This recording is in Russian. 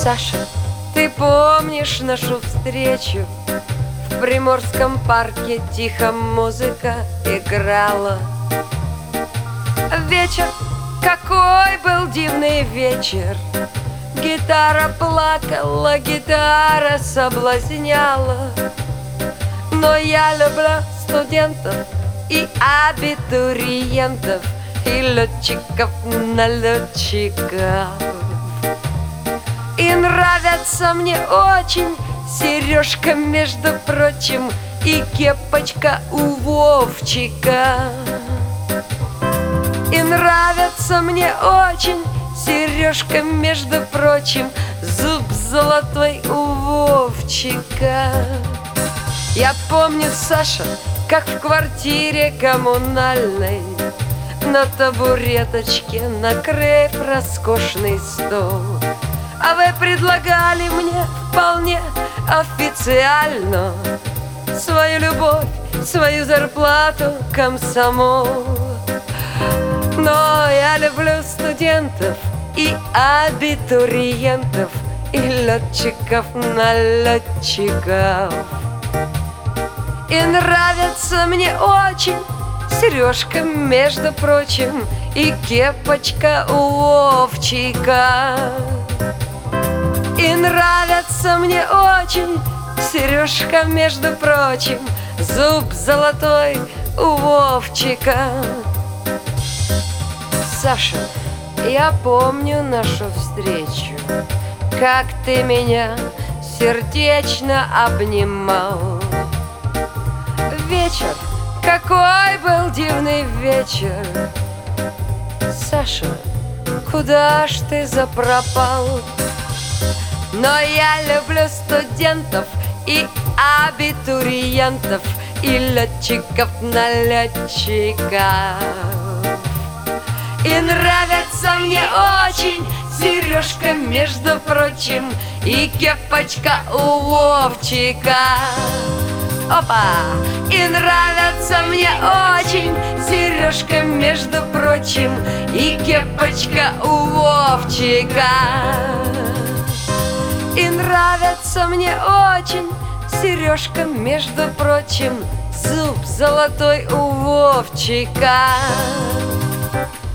Саша, ты помнишь нашу встречу? В Приморском парке тихо музыка играла. Вечер, какой был дивный вечер. Гитара плакала, гитара соблазняла. Но я люблю студентов и абитуриентов, и летчиков. И нравятся мне очень сережка, между прочим, и кепочка у Вовчика. И нравятся мне очень сережка, между прочим, зуб золотой у Вовчика. Я помню, Саша, как в квартире коммунальной на табуреточке накрыв роскошный стол, а вы предлагали мне вполне официально свою любовь, свою зарплату, комсомол. Но я люблю студентов и абитуриентов, и летчиков на летчиков. И нравится мне очень сережка, между прочим, и кепочка у Вовчика. И нравятся мне очень сережка, между прочим, зуб золотой у Вовчика. Саша, я помню нашу встречу, как ты меня сердечно обнимал. Вечер, какой был дивный вечер. Саша, куда ж ты запропал? Но я люблю студентов и абитуриентов, и летчиков на летчиков. И нравятся мне очень сережка, между прочим, и кепочка у Вовчика. Опа! И нравятся мне очень сережка, между прочим, и кепочка у Вовчика. И нравятся мне очень сережка, между прочим, зуб золотой у Вовчика.